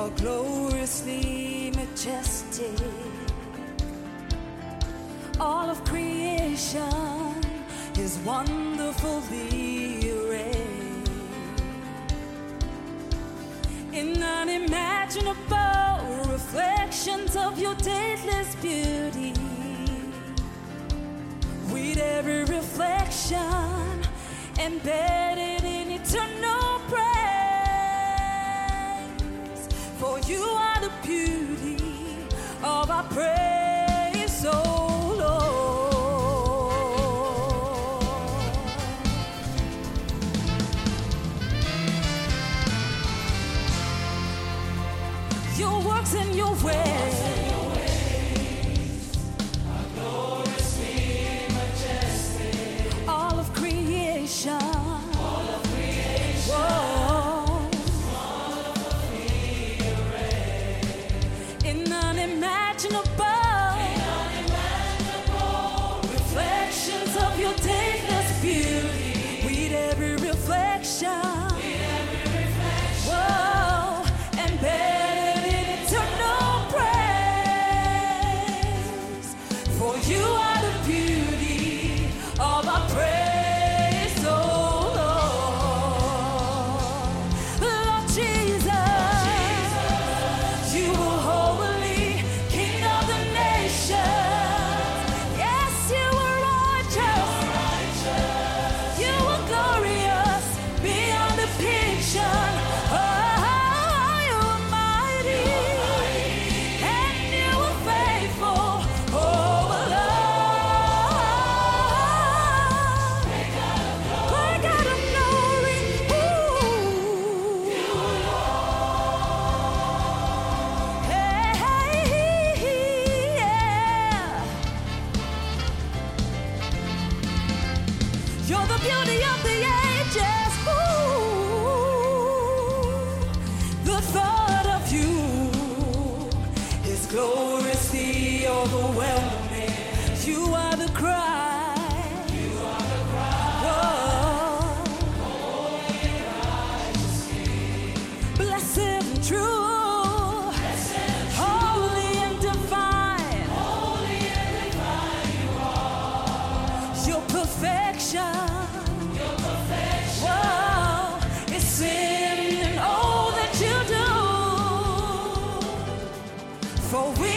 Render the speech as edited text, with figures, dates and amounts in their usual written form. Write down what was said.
You're gloriously majestic. All of creation is wonderfully arrayed in unimaginable reflections of your dateless beauty. With every reflection embedded in eternal praise, for you are the beauty of our praise, oh Lord. Your works and your ways are gloriously majestic. All of creation, whoa, in unimaginable reflections of your dateless beauty. With every reflection, whoa, embedded in eternal praise, for you are the beauty of our praise, oh Lord. Lord Jesus, you are holy, King of the nations. Yes, you are righteous. You are glorious beyond depiction. Oh, you are mighty, and you are faithful. Oh, Lord, great God of glory. Ooh. Hey, yeah. You're the beauty of the ages. Ooh. The thought of you is gloriously overwhelming. You are the cry. Whoa. Blessed and true. Holy and divine. Your perfection. Whoa, it's in all that you do. For we